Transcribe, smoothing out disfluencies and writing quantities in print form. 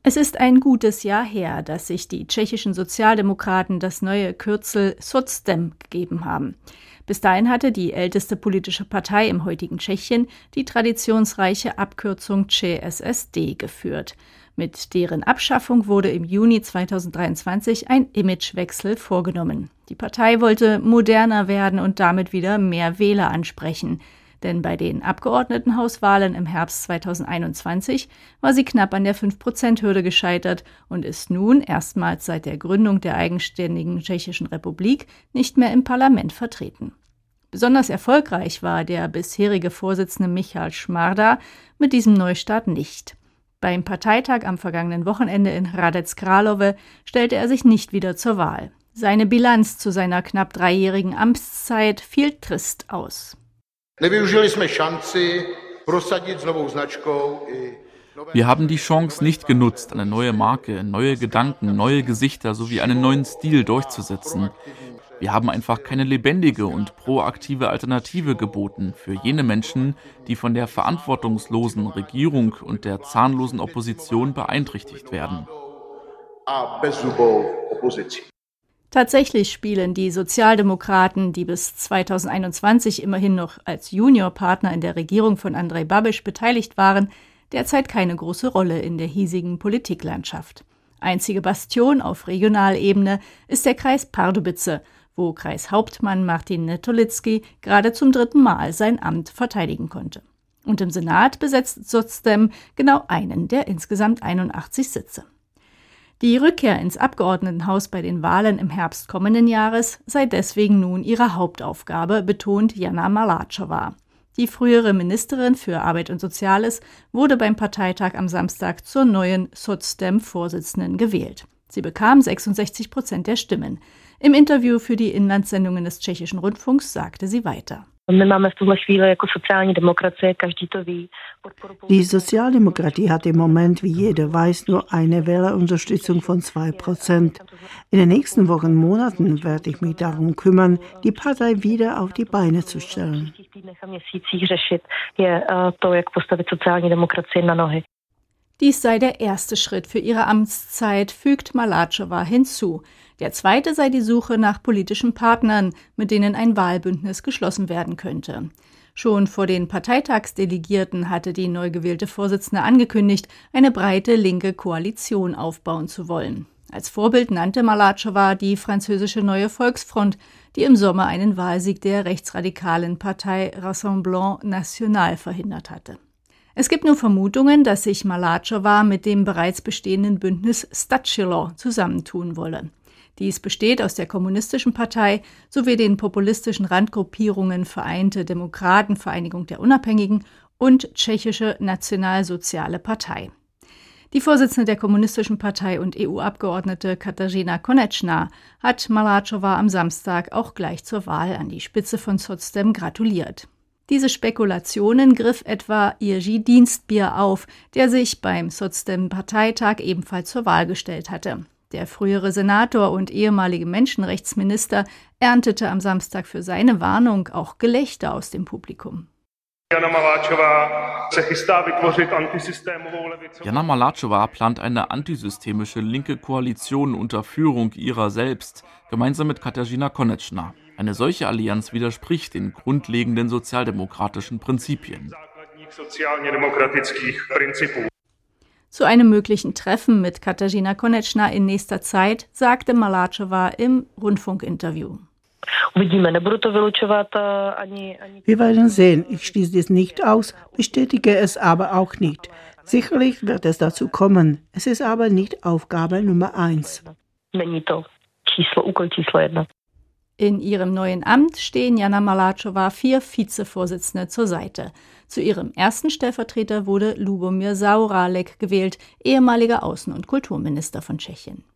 Es ist ein gutes Jahr her, dass sich die tschechischen Sozialdemokraten das neue Kürzel SocDem gegeben haben. Bis dahin hatte die älteste politische Partei im heutigen Tschechien die traditionsreiche Abkürzung ČSSD geführt. Mit deren Abschaffung wurde im Juni 2023 ein Imagewechsel vorgenommen. Die Partei wollte moderner werden und damit wieder mehr Wähler ansprechen. Denn bei den Abgeordnetenhauswahlen im Herbst 2021 war sie knapp an der 5%-Hürde gescheitert und ist nun erstmals seit der Gründung der eigenständigen Tschechischen Republik nicht mehr im Parlament vertreten. Besonders erfolgreich war der bisherige Vorsitzende Michal Šmarda mit diesem Neustart nicht. Beim Parteitag am vergangenen Wochenende in Hradec Králové stellte er sich nicht wieder zur Wahl. Seine Bilanz zu seiner knapp 3-jährigen Amtszeit fiel trist aus. Wir haben die Chance nicht genutzt, eine neue Marke, neue Gedanken, neue Gesichter sowie einen neuen Stil durchzusetzen. Wir haben einfach keine lebendige und proaktive Alternative geboten für jene Menschen, die von der verantwortungslosen Regierung und der zahnlosen Opposition beeinträchtigt werden. Tatsächlich spielen die Sozialdemokraten, die bis 2021 immerhin noch als Juniorpartner in der Regierung von Andrej Babiš beteiligt waren, derzeit keine große Rolle in der hiesigen Politiklandschaft. Einzige Bastion auf Regionalebene ist der Kreis Pardubice, wo Kreishauptmann Martin Netolický gerade zum 3. Mal sein Amt verteidigen konnte. Und im Senat besetzt SocDem genau einen der insgesamt 81 Sitze. Die Rückkehr ins Abgeordnetenhaus bei den Wahlen im Herbst kommenden Jahres sei deswegen nun ihre Hauptaufgabe, betont Jana Maláčová. Die frühere Ministerin für Arbeit und Soziales wurde beim Parteitag am Samstag zur neuen SocDem-Vorsitzenden gewählt. Sie bekam 66% der Stimmen. Im Interview für die Inlandssendungen des tschechischen Rundfunks sagte sie weiter. Die Sozialdemokratie hat im Moment, wie jeder weiß, nur eine Wählerunterstützung von 2%. In den nächsten Wochen und Monaten werde ich mich darum kümmern, die Partei wieder auf die Beine zu stellen. Dies sei der erste Schritt für ihre Amtszeit, fügt Maláčová hinzu. Der zweite sei die Suche nach politischen Partnern, mit denen ein Wahlbündnis geschlossen werden könnte. Schon vor den Parteitagsdelegierten hatte die neu gewählte Vorsitzende angekündigt, eine breite linke Koalition aufbauen zu wollen. Als Vorbild nannte Maláčová die französische Neue Volksfront, die im Sommer einen Wahlsieg der rechtsradikalen Partei Rassemblement National verhindert hatte. Es gibt nur Vermutungen, dass sich Maláčová mit dem bereits bestehenden Bündnis Stačilo zusammentun wolle. Dies besteht aus der Kommunistischen Partei sowie den populistischen Randgruppierungen Vereinte Demokraten, Vereinigung der Unabhängigen und Tschechische Nationalsoziale Partei. Die Vorsitzende der Kommunistischen Partei und EU-Abgeordnete Kateřina Konečná hat Maláčová am Samstag auch gleich zur Wahl an die Spitze von SocDem gratuliert. Diese Spekulationen griff etwa Jiří Dienstbier auf, der sich beim SocDem-Parteitag ebenfalls zur Wahl gestellt hatte. Der frühere Senator und ehemalige Menschenrechtsminister erntete am Samstag für seine Warnung auch Gelächter aus dem Publikum. Jana Maláčová plant eine antisystemische linke Koalition unter Führung ihrer selbst, gemeinsam mit Kateřina Konečná. Eine solche Allianz widerspricht den grundlegenden sozialdemokratischen Prinzipien. Zu einem möglichen Treffen mit Kateřina Konečná in nächster Zeit sagte Maláčová im Rundfunkinterview. Wir werden sehen. Ich schließe dies nicht aus, bestätige es aber auch nicht. Sicherlich wird es dazu kommen. Es ist aber nicht Aufgabe Nummer 1. In ihrem neuen Amt stehen Jana Maláčová 4 Vizevorsitzende zur Seite. Zu ihrem ersten Stellvertreter wurde Lubomír Zaorálek gewählt, ehemaliger Außen- und Kulturminister von Tschechien.